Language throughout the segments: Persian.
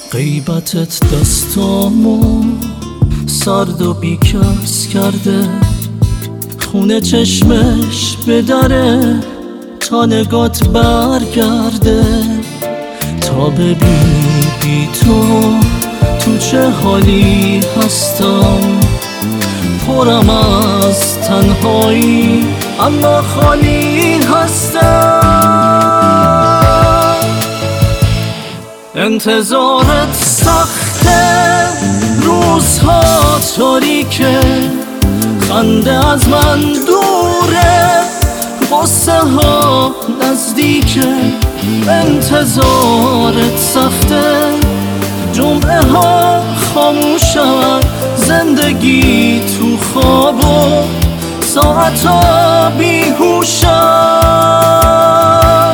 غیبتت دستامو سرد و بیکس کرده، خونه چشمش به دره تا نگات برگرده. تا ببینی بی تو چه حالی هستم، پرم از تنهایی اما خالی هستم. انتظارت سخته، روزها تاریکه، خنده از من دوره، غصه ها نزدیکه. انتظارت سخته، جمعه ها خاموشن، زندگی تو خواب و ساعت ها بیهوشن.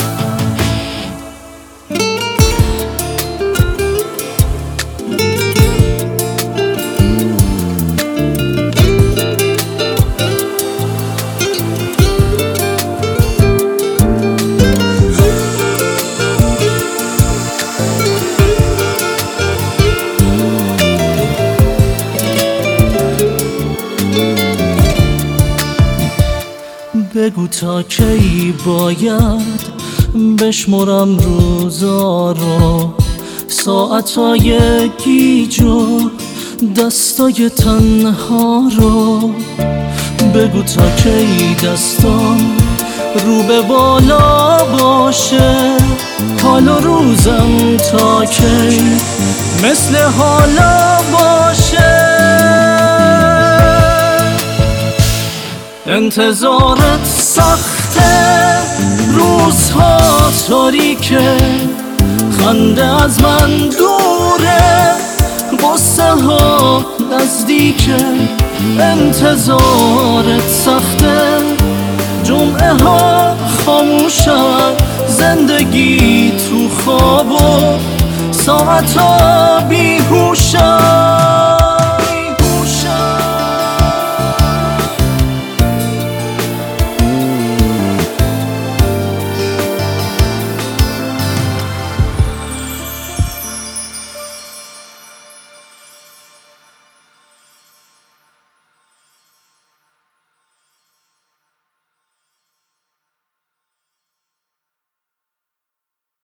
بگو تا کی باید بشمرم روزا رو، ساعتای گیج و دستای تنها رو. بگو تا کی دستان رو به بالا باشه، حال و روزم تا کی مثل حالا باشه. انتظارت سخته، روزها تاریکه، خنده از من دوره، غصه ها نزدیکه. انتظارت سخته، جمعه ها خاموشن، زندگی تو خواب و ساعت ها بیهوشن.